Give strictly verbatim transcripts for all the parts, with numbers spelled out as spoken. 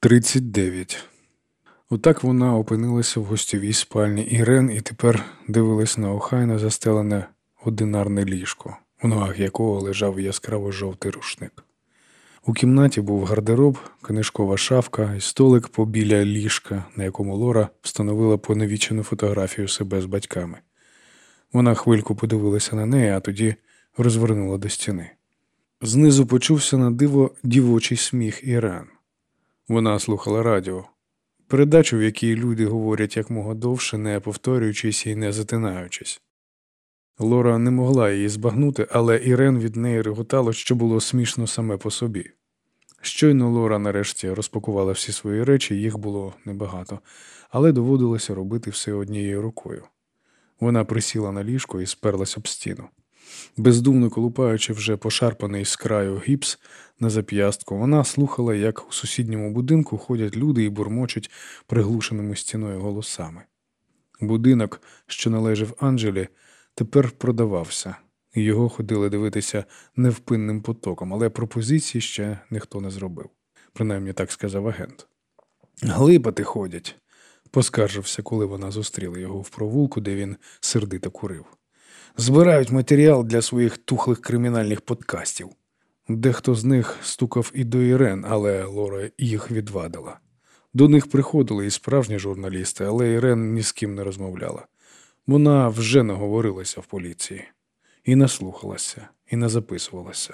тридцять дев'ять. Отак вона опинилася в гостьовій спальні Ірен і тепер дивилась на охайно застелене одинарне ліжко, у ногах якого лежав яскраво-жовтий рушник. У кімнаті був гардероб, книжкова шафка і столик побіля ліжка, на якому Лора встановила поневічену фотографію себе з батьками. Вона хвильку подивилася на неї, а тоді розвернула до стіни. Знизу почувся на диво дівочий сміх Ірен. Вона слухала радіо. Передачу, в якій люди говорять якмога довше, не повторюючись і не затинаючись. Лора не могла її збагнути, але Ірен від неї реготало, що було смішно саме по собі. Щойно Лора нарешті розпакувала всі свої речі, їх було небагато, але доводилося робити все однією рукою. Вона присіла на ліжко і сперлась об стіну. Бездумно колупаючи вже пошарпаний з краю гіпс на зап'ястку, вона слухала, як у сусідньому будинку ходять люди і бурмочуть приглушеними стіною голосами. Будинок, що належав Анджелі, тепер продавався, і його ходили дивитися невпинним потоком, але пропозиції ще ніхто не зробив. Принаймні так сказав агент. «Глипати ходять», – поскаржився, коли вона зустріла його в провулку, де він сердито курив. «Збирають матеріал для своїх тухлих кримінальних подкастів». Дехто з них стукав і до Ірен, але Лора їх відвадила. До них приходили і справжні журналісти, але Ірен ні з ким не розмовляла. Вона вже наговорилася в поліції. І наслухалася, і назаписувалася.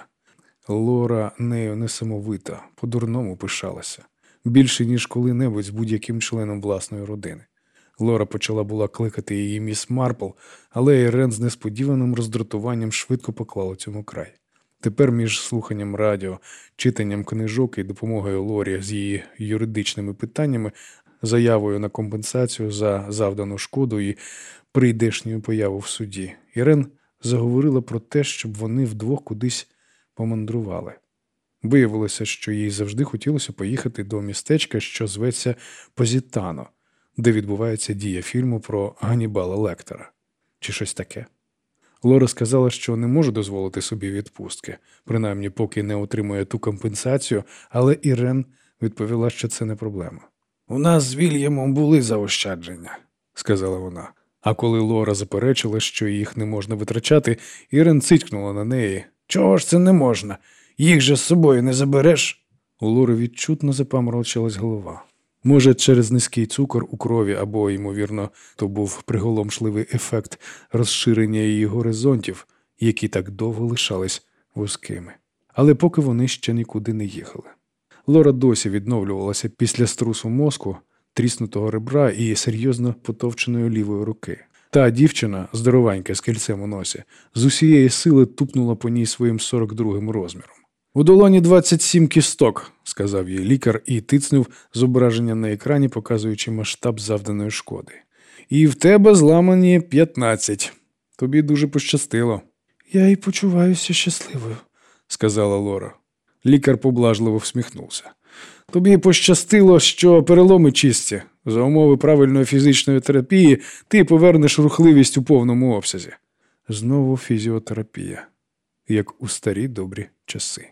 Лора нею несамовита, по-дурному пишалася. Більше, ніж коли-небудь з будь-яким членом власної родини. Лора почала була кликати її міс Марпл, але Ірен з несподіваним роздратуванням швидко поклала цьому край. Тепер між слуханням радіо, читанням книжок і допомогою Лорі з її юридичними питаннями, заявою на компенсацію за завдану шкоду і прийдешню появу в суді, Ірен заговорила про те, щоб вони вдвох кудись помандрували. Виявилося, що їй завжди хотілося поїхати до містечка, що зветься Позітано, де відбувається дія фільму про Ганнібала Лектора. Чи щось таке. Лора сказала, що не може дозволити собі відпустки, принаймні поки не отримує ту компенсацію, але Ірен відповіла, що це не проблема. «У нас з Вільямом були заощадження», – сказала вона. А коли Лора заперечила, що їх не можна витрачати, Ірен цитькнула на неї. «Чого ж це не можна? Їх же з собою не забереш?» У Лори відчутно запаморочилась голова. Може, через низький цукор у крові або, ймовірно, то був приголомшливий ефект розширення її горизонтів, які так довго лишались вузькими. Але поки вони ще нікуди не їхали. Лора досі відновлювалася після струсу мозку, тріснутого ребра і серйозно потовченої лівої руки. Та дівчина, здоровенька з кільцем у носі, з усієї сили тупнула по ній своїм сорок другим розміром. «У долоні двадцять сім кісток», – сказав їй лікар і тицнув зображення на екрані, показуючи масштаб завданої шкоди. «І в тебе зламані п'ятнадцять. Тобі дуже пощастило». «Я й почуваюся щасливою», – сказала Лора. Лікар поблажливо всміхнувся. «Тобі пощастило, що переломи чисті. За умови правильної фізичної терапії ти повернеш рухливість у повному обсязі». Знову фізіотерапія, як у старі добрі часи.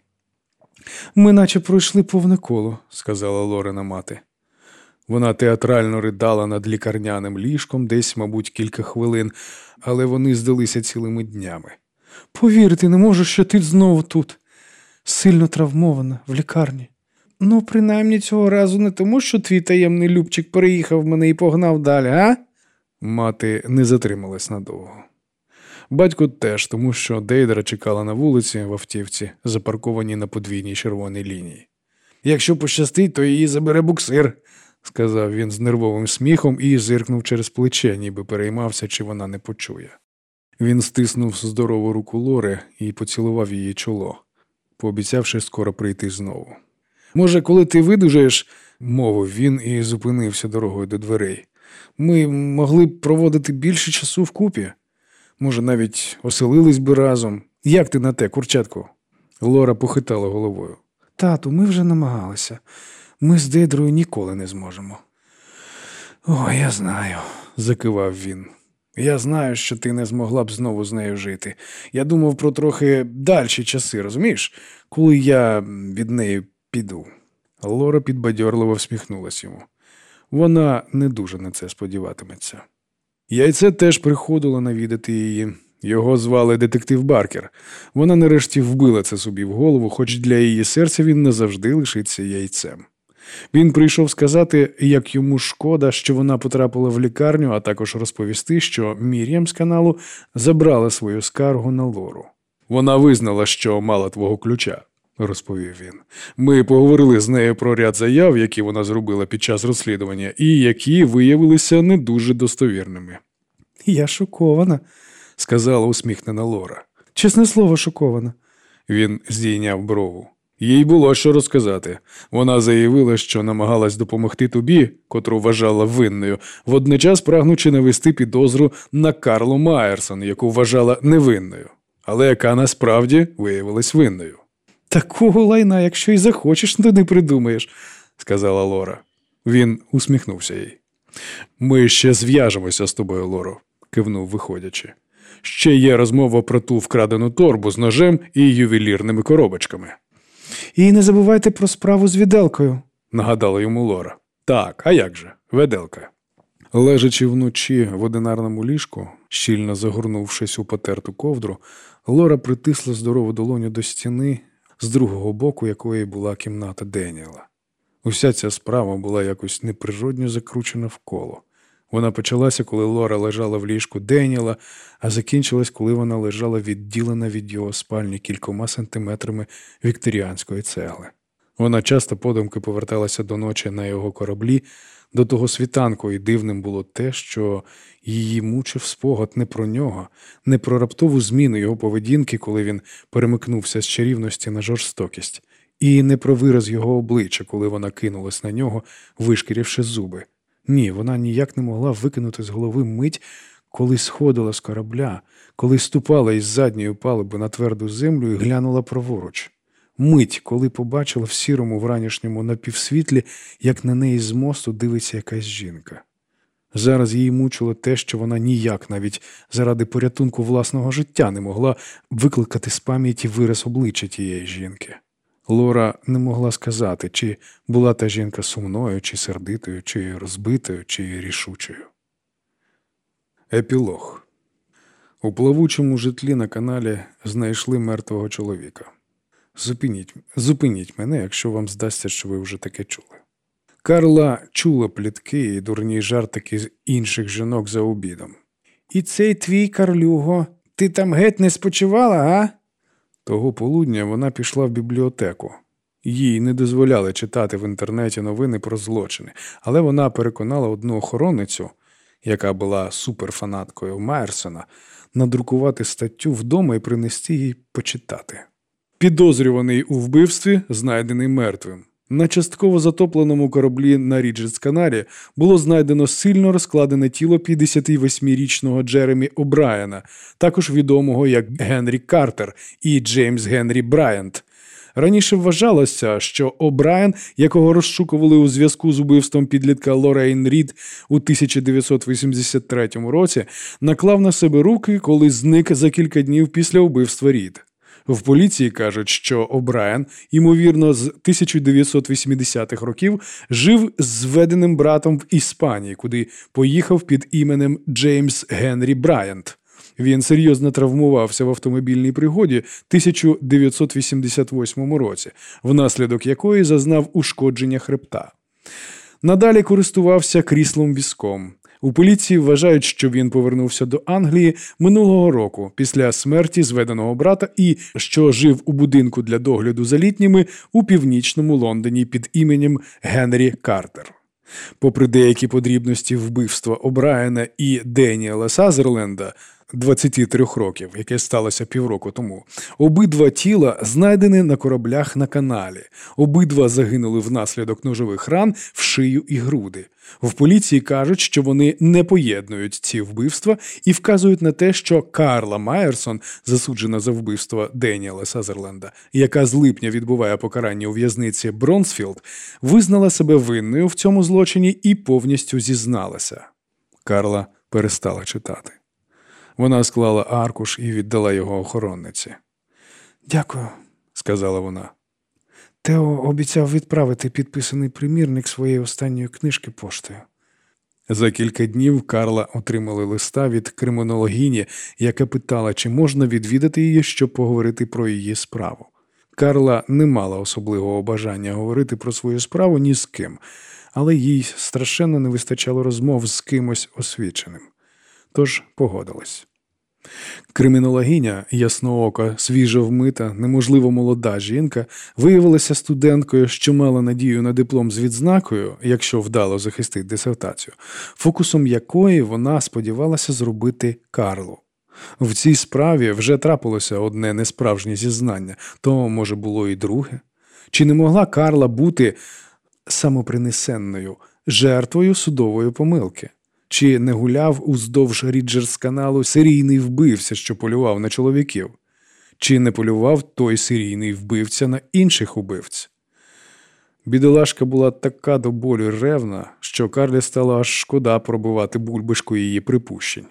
«Ми наче пройшли повне коло», – сказала Лорина мати. Вона театрально ридала над лікарняним ліжком десь, мабуть, кілька хвилин, але вони здалися цілими днями. «Повірити не можу, що ти знову тут. Сильно травмована, в лікарні. Ну, принаймні цього разу не тому, що твій таємний любчик переїхав мене і погнав далі, а?» Мати не затрималась надовго. Батько теж, тому що Дейдра чекала на вулиці в автівці, запаркованій на подвійній червоній лінії. «Якщо пощастить, то її забере буксир», – сказав він з нервовим сміхом і зиркнув через плече, ніби переймався, чи вона не почує. Він стиснув здорову руку Лори і поцілував її чоло, пообіцявши скоро прийти знову. «Може, коли ти видужаєш», – мовив він і зупинився дорогою до дверей, – «ми могли б проводити більше часу вкупі. Може, навіть оселились би разом. Як ти на те, курчатку?» Лора похитала головою. «Тату, ми вже намагалися. Ми з Дейдрою ніколи не зможемо». «О, я знаю», – закивав він. «Я знаю, що ти не змогла б знову з нею жити. Я думав про трохи дальші часи, розумієш? Коли я від неї піду». Лора підбадьорливо всміхнулась йому. Вона не дуже на це сподіватиметься. Яйце теж приходило навідати її. Його звали детектив Баркер. Вона нарешті вбила це собі в голову, хоч для її серця він назавжди лишиться яйцем. Він прийшов сказати, як йому шкода, що вона потрапила в лікарню, а також розповісти, що Мір'ям з каналу забрала свою скаргу на Лору. «Вона визнала, що мала твого ключа», – розповів він. «Ми поговорили з нею про ряд заяв, які вона зробила під час розслідування, і які виявилися не дуже достовірними». «Я шокована», – сказала усміхнена Лора. «Чесне слово, шокована». Він здійняв брову. Їй було що розказати. Вона заявила, що намагалась допомогти тобі, котру вважала винною, водночас прагнучи навести підозру на Карлу Майерсон, яку вважала невинною, але яка насправді виявилась винною. «Такого лайна, якщо й захочеш, то не придумаєш», – сказала Лора. Він усміхнувся їй. «Ми ще зв'яжемося з тобою, Лоро», – кивнув, виходячи. «Ще є розмова про ту вкрадену торбу з ножем і ювелірними коробочками». «І не забувайте про справу з віделкою», – нагадала йому Лора. «Так, а як же? Веделка». Лежачи вночі в одинарному ліжку, щільно загорнувшись у потерту ковдру, Лора притисла здорову долоню до стіни, з другого боку якої була кімната Деніела. Уся ця справа була якось неприродньо закручена в коло. Вона почалася, коли Лора лежала в ліжку Деніела, а закінчилась, коли вона лежала відділена від його спальні кількома сантиметрами вікторіанської цегли. Вона часто подумки поверталася до ночі на його кораблі, до того світанку, і дивним було те, що її мучив спогад не про нього, не про раптову зміну його поведінки, коли він перемикнувся з чарівності на жорстокість, і не про вираз його обличчя, коли вона кинулась на нього, вишкірівши зуби. Ні, вона ніяк не могла викинути з голови мить, коли сходила з корабля, коли ступала із задньої палуби на тверду землю і глянула праворуч. Мить, коли побачила в сірому вранішньому напівсвітлі, як на неї з мосту дивиться якась жінка. Зараз її мучило те, що вона ніяк навіть заради порятунку власного життя не могла викликати з пам'яті вираз обличчя тієї жінки. Лора не могла сказати, чи була та жінка сумною, чи сердитою, чи розбитою, чи рішучою. Епілог. У плавучому житлі на каналі знайшли мертвого чоловіка. Зупиніть, зупиніть мене, якщо вам здасться, що ви вже таке чули. Карла чула плітки і дурні жартики з інших жінок за обідом. «І цей твій Карлюго, ти там геть не спочивала, а?» Того полудня вона пішла в бібліотеку. Їй не дозволяли читати в інтернеті новини про злочини, але вона переконала одну охоронницю, яка була суперфанаткою Майерсона, надрукувати статтю вдома і принести їй почитати. Підозрюваний у вбивстві, знайдений мертвим. На частково затопленому кораблі на Ріджетс-Канарі було знайдено сильно розкладене тіло п'ятдесятивосьмирічного Джеремі О'Брайена, також відомого як Генрі Картер і Джеймс Генрі Брайант. Раніше вважалося, що О'Брайен, якого розшукували у зв'язку з убивством підлітка Лоррейн Рід у тисяча дев'ятсот вісімдесят третьому році, наклав на себе руки, коли зник за кілька днів після вбивства Рід. В поліції кажуть, що О'Брайен, ймовірно, з тисяча дев'ятсот вісімдесятих років жив з зведеним братом в Іспанії, куди поїхав під іменем Джеймс Генрі Брайант. Він серйозно травмувався в автомобільній пригоді тисяча дев'ятсот вісімдесят восьмому році, внаслідок якої зазнав ушкодження хребта. Надалі користувався кріслом-візком. У поліції вважають, що він повернувся до Англії минулого року після смерті зведеного брата і що жив у будинку для догляду за літніми у північному Лондоні під іменем Генрі Картер. Попри деякі подрібності вбивства О'Брайена і Деніела Сазерленда, двадцяти трьох років, яке сталося півроку тому, обидва тіла знайдені на кораблях на каналі. Обидва загинули внаслідок ножових ран в шию і груди. В поліції кажуть, що вони не поєднують ці вбивства і вказують на те, що Карла Майерсон, засуджена за вбивство Деніела Сазерленда, яка з липня відбуває покарання у в'язниці Бронсфілд, визнала себе винною в цьому злочині і повністю зізналася. Карла перестала читати. Вона склала аркуш і віддала його охоронниці. «Дякую», – сказала вона. Тео обіцяв відправити підписаний примірник своєї останньої книжки поштою. За кілька днів Карла отримали листа від кримінологині, яка питала, чи можна відвідати її, щоб поговорити про її справу. Карла не мала особливого бажання говорити про свою справу ні з ким, але їй страшенно не вистачало розмов з кимось освіченим. Тож погодилась. Кримінологиня, ясноока, свіжо вмита, неможливо молода жінка, виявилася студенткою, що мала надію на диплом з відзнакою, якщо вдало захистить дисертацію, фокусом якої вона сподівалася зробити Карлу. В цій справі вже трапилося одне несправжнє зізнання, то, може, було і друге. Чи не могла Карла бути самопринесенною, жертвою судової помилки? Чи не гуляв уздовж Ріджерс-каналу серійний вбивця, що полював на чоловіків? Чи не полював той серійний вбивця на інших убивць? Бідолашка була така до болю ревна, що Карлі стало аж шкода пробивати бульбашку її припущень.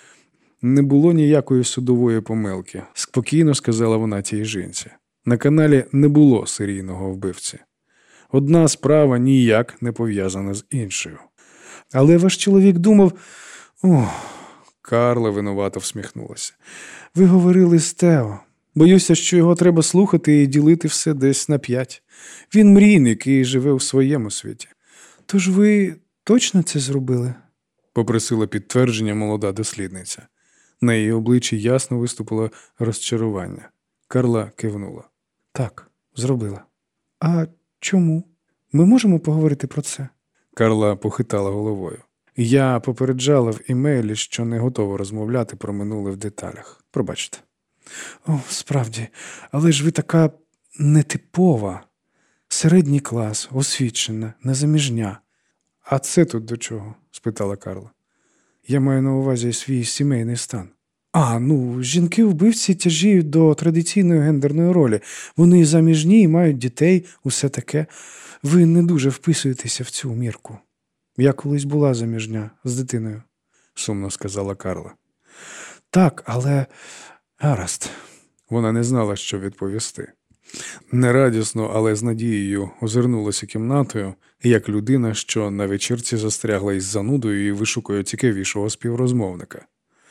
Не було ніякої судової помилки, спокійно сказала вона тій жінці. На каналі не було серійного вбивці. Одна справа ніяк не пов'язана з іншою. Але ваш чоловік думав... О, Карла винувато всміхнулася. Ви говорили з Тео. Боюся, що його треба слухати і ділити все десь на п'ять. Він мрійник і живе у своєму світі. Тож ви точно це зробили? Попросила підтвердження молода дослідниця. На її обличчі ясно виступило розчарування. Карла кивнула. Так, зробила. А чому? Ми можемо поговорити про це? Карла похитала головою. Я попереджала в імейлі, що не готова розмовляти про минуле в деталях. Пробачте. О, справді, але ж ви така нетипова. Середній клас, освічена, незаміжня. А це тут до чого? Спитала Карла. Я маю на увазі свій сімейний стан. А, ну, жінки-вбивці тяжіють до традиційної гендерної ролі. Вони заміжні і мають дітей, усе таке. Ви не дуже вписуєтеся в цю мірку. Я колись була заміжня з дитиною, сумно сказала Карла. Так, але... Гаразд. Вона не знала, що відповісти. Нерадісно, але з надією озирнулася кімнатою, як людина, що на вечірці застрягла із занудою і вишукує цікавішого співрозмовника.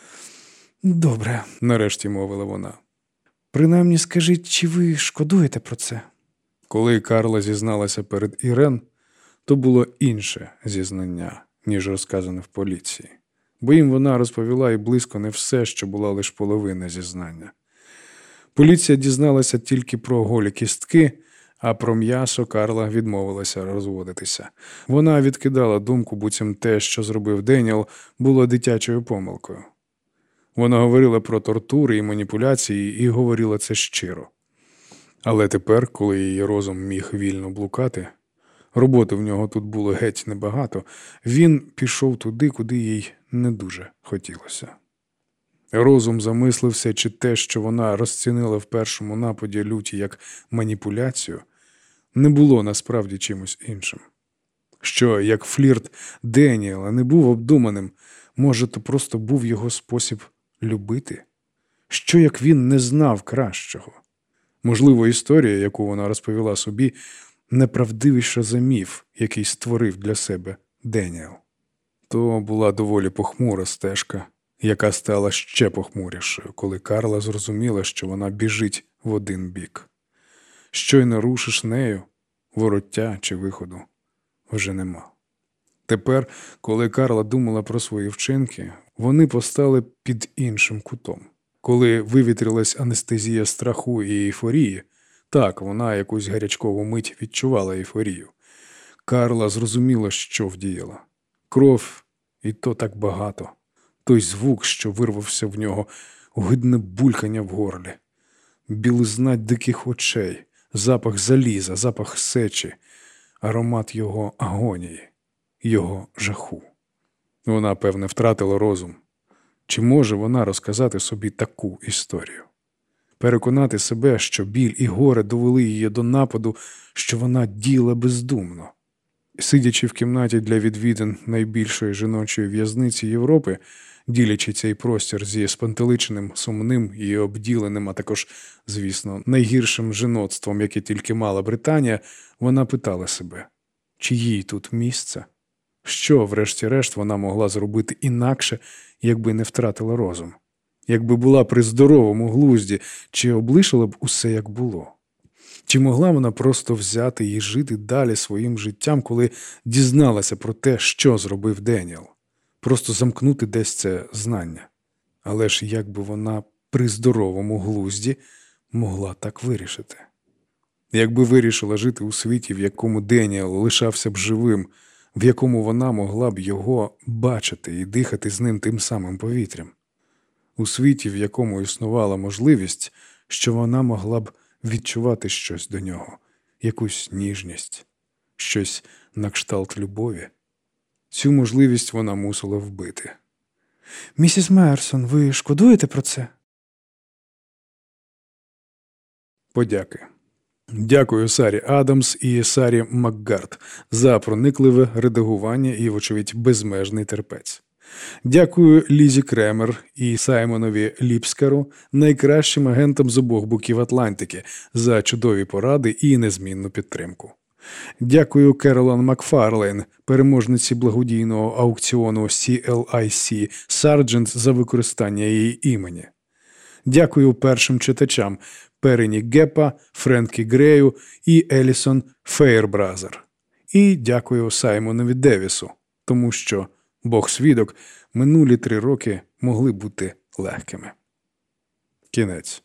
Добре, нарешті мовила вона. Принаймні скажіть, чи ви шкодуєте про це? Коли Карла зізналася перед Ірен, то було інше зізнання, ніж розказане в поліції. Бо їм вона розповіла і близько не все, що була лише половина зізнання. Поліція дізналася тільки про голі кістки, а про м'ясо Карла відмовилася розводитися. Вона відкидала думку, буцім те, що зробив Деніел, було дитячою помилкою. Вона говорила про тортури і маніпуляції і говорила це щиро. Але тепер, коли її розум міг вільно блукати, роботи в нього тут було геть небагато, він пішов туди, куди їй не дуже хотілося. Розум замислився, чи те, що вона розцінила в першому нападі люті як маніпуляцію, не було насправді чимось іншим. Що, як флірт Деніела не був обдуманим, може, то просто був його спосіб любити? Що, як він не знав кращого? Можливо, історія, яку вона розповіла собі, неправдивіша за міф, який створив для себе Деніел. То була доволі похмура стежка, яка стала ще похмурішою, коли Карла зрозуміла, що вона біжить в один бік. Щойно рушиш нею, вороття чи виходу вже нема. Тепер, коли Карла думала про свої вчинки, вони постали під іншим кутом. Коли вивітрилась анестезія страху і ейфорії, так, вона якусь гарячкову мить відчувала ейфорію. Карла зрозуміла, що вдіяла. Кров, і то так багато. Той звук, що вирвався в нього, огидне булькання в горлі. Білизна диких очей, запах заліза, запах сечі, аромат його агонії, його жаху. Вона, певне, втратила розум. Чи може вона розказати собі таку історію? Переконати себе, що біль і горе довели її до нападу, що вона діяла бездумно. Сидячи в кімнаті для відвідин найбільшої жіночої в'язниці Європи, ділячи цей простір зі спантеличеним, сумним і обділеним, а також, звісно, найгіршим жіноцтвом, яке тільки мала Британія, вона питала себе, чи їй тут місце? Що, врешті-решт, вона могла зробити інакше, якби не втратила розум? Якби була при здоровому глузді, чи облишила б усе, як було? Чи могла вона просто взяти і жити далі своїм життям, коли дізналася про те, що зробив Деніел? Просто замкнути десь це знання. Але ж як би вона при здоровому глузді могла так вирішити? Якби вирішила жити у світі, в якому Деніел лишався б живим, в якому вона могла б його бачити і дихати з ним тим самим повітрям? У світі, в якому існувала можливість, що вона могла б відчувати щось до нього, якусь ніжність, щось на кшталт любові. Цю можливість вона мусила вбити. «Місіс Мейерсон, ви шкодуєте про це?» Подяки. Дякую Сарі Адамс і Сарі Макгарт за проникливе редагування і, вочевидь, безмежний терпець. Дякую Лізі Кремер і Саймонові Ліпскару, найкращим агентам з обох боків Атлантики, за чудові поради і незмінну підтримку. Дякую Керолан Макфарлейн, переможниці благодійного аукціону сі ел ай сі Sargent, за використання її імені. Дякую першим читачам Перені Гепа, Френкі Грею і Елісон Фейербразер. І дякую Саймонові Девісу, тому що, Бог свідок, минулі три роки могли бути легкими. Кінець.